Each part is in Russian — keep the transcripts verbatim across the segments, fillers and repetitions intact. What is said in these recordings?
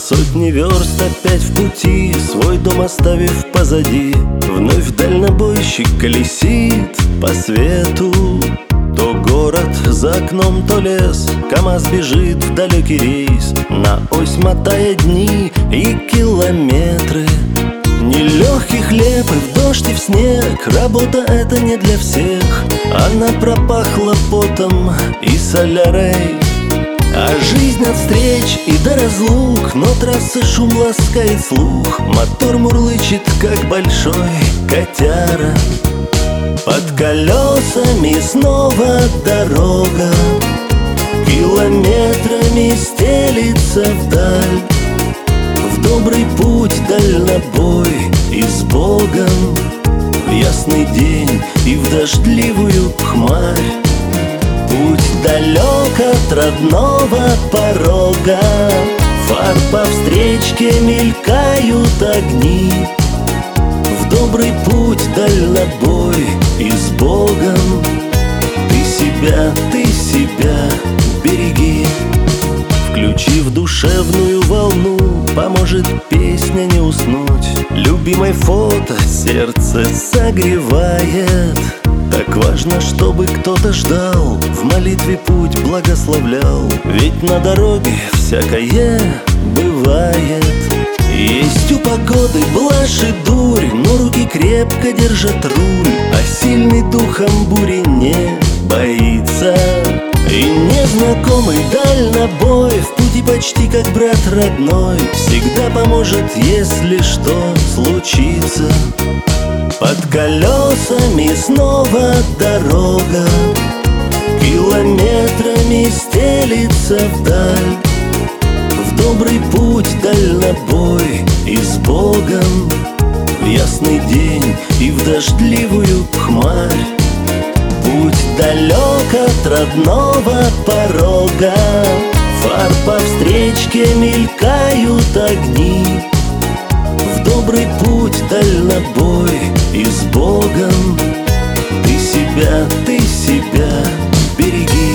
сотни верст опять в пути, свой дом оставив позади. Вновь дальнобойщик колесит по свету. То город за окном, то лес, КамАЗ бежит в далекий рейс, на ось мотая дни и километры. Нелегкий хлеб и в дождь, и в снег, работа это не для всех. Она пропахла потом и солярой. А жизнь от встреч и до разлук, но трассы шум ласкает слух. Мотор мурлычет, как большой котяра. Под колесами снова дорога, километрами стелится вдаль. В добрый путь дальнобой и с Богом, в ясный день и в дождливую хмарь. Путь далек от родного порога, фар по встречке мелькают огни. В добрый путь дальнобой и с Богом, ты себя, ты себя береги. Включив душевную волну, поможет песня не уснуть. Любимой фото сердце согревает. Так важно, чтобы кто-то ждал, в молитве путь благословлял. Ведь на дороге всякое бывает. Есть у погоды блажь и дурь, но руки крепко держат руль, а сильный духом бури не боится. И незнакомый дальнобой в пути почти как брат родной, всегда поможет, если что случится. Под колесами снова дорога, километрами стелится вдаль. В добрый путь дальнобой и с Богом, в ясный день и в дождливую хмарь. Путь далек от родного порога, фар по встречке мелькают огни. В добрый путь дальнобой и с Богом, ты себя, ты себя береги.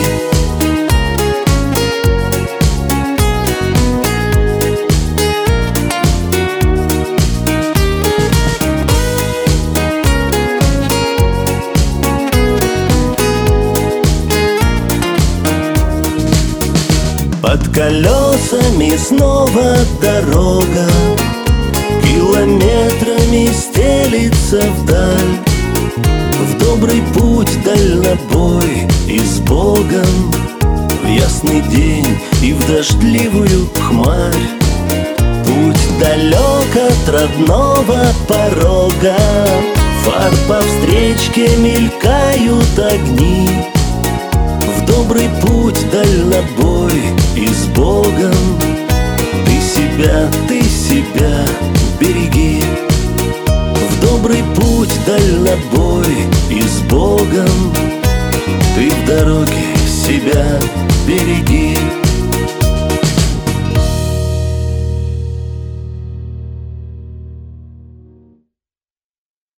Под колесами снова дорога, километрами стелится вдаль. В добрый путь дальнобой и с Богом, в ясный день и в дождливую хмарь. Путь далек от родного порога, фар по встречке мелькают огни. В добрый путь дальнобой и с Богом, ты себя, ты себя береги. В добрый путь дальнобой и с Богом, ты в дороге себя береги.